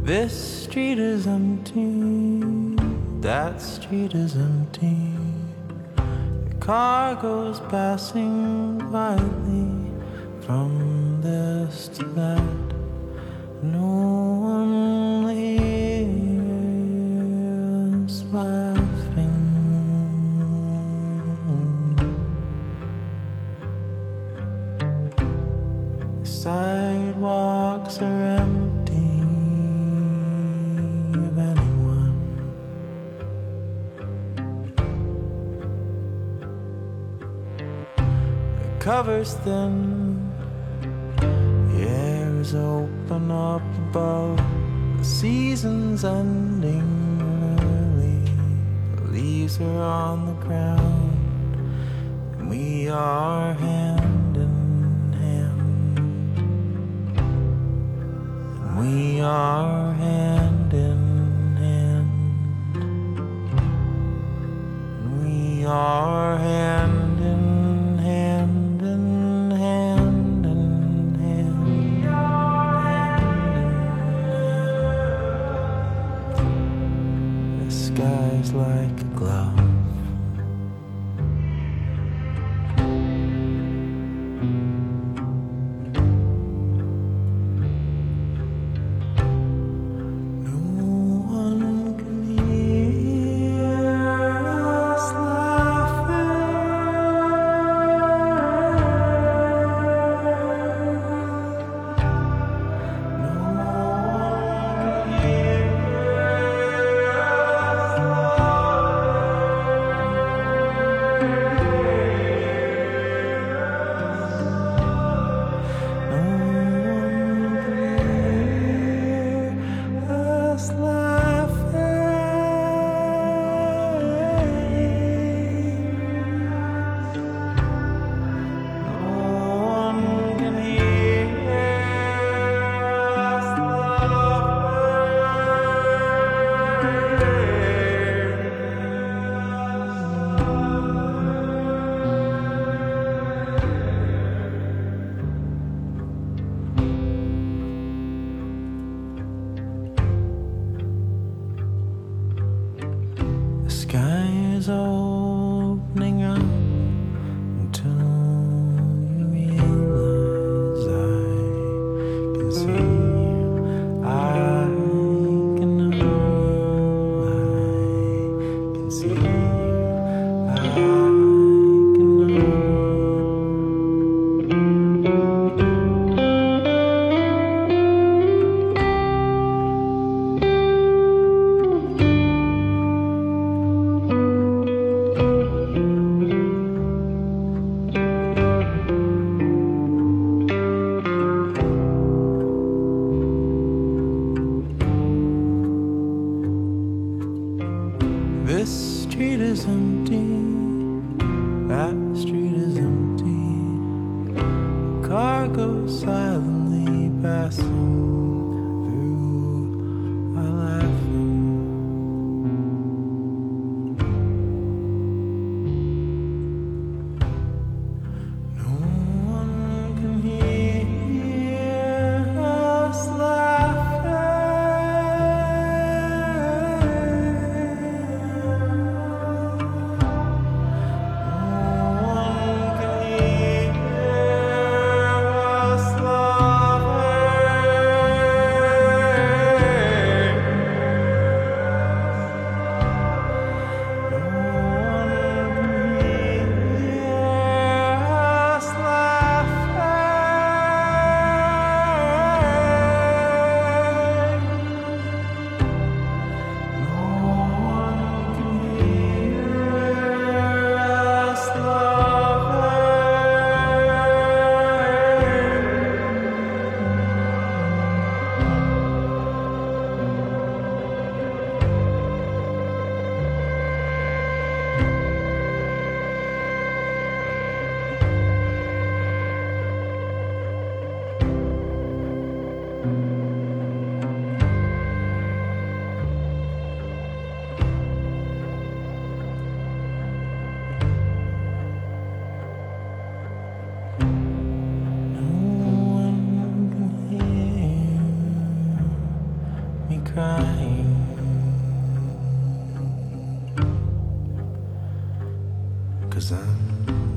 This street is empty, that street is empty. Your car goes passing quietly from this to that. No one leaves laughing. The sidewalks are empty of anyone. The cover's thin, the air is open up above. The season's ending early, the leaves are on the ground, and we are hand in hand. And we are hand in hand. And we are hand in hand in hand in hand. The sky's like a glove. No one can hear us laughing. No one can hear us laughing. No one can hear us laughing. The sky is opening up until you realize I can see you, I can know you, I can see you, I can know you. This street is empty, that street is empty. The car goes silently passing through our laughing. No one can hear us laughing. 'cause I'm